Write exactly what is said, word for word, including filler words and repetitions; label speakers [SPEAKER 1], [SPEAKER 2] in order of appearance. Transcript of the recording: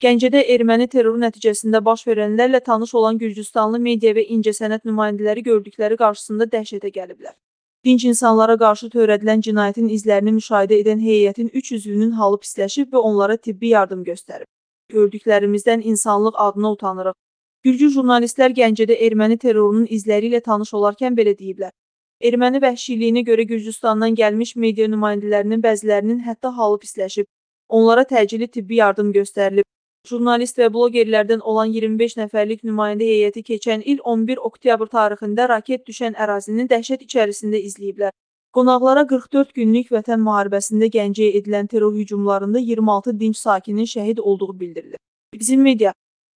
[SPEAKER 1] Gəncədə erməni terroru nəticəsində baş verənlərlə tanış olan Gürcüstanlı media və incəsənət nümayəndələri gördükləri qarşısında dəhşətə gəliblər. Dinc insanlara qarşı törədilən cinayətin izlərini müşahidə edən heyətin üç üzvünün halı pisləşib və onlara tibbi yardım göstərib. Gördüklərimizdən insanlıq adına utanırıq. Gürcü jurnalistlər Gəncədə erməni terrorunun izləri ilə tanış olarkən belə deyiblər. Erməni vəhşiliyinə görə Gürcüstandan gəlmiş media nümayəndələrinin bəzilərinin hətta halı pisləşib. Onlara təcili tibbi yardım göstərilib. Jurnalist və blogerlərdən olan iyirmi beş nəfərlik nümayəndə heyəti keçən il on bir oktyabr tarixində raket düşən ərazini dəhşət içərisində izləyiblər. Qonaqlara qırx dörd günlük Vətən müharibəsində Gəncəyə edilən terror hücumlarında iyirmi altı dinc sakinin şəhid olduğu bildirilir. Bizim media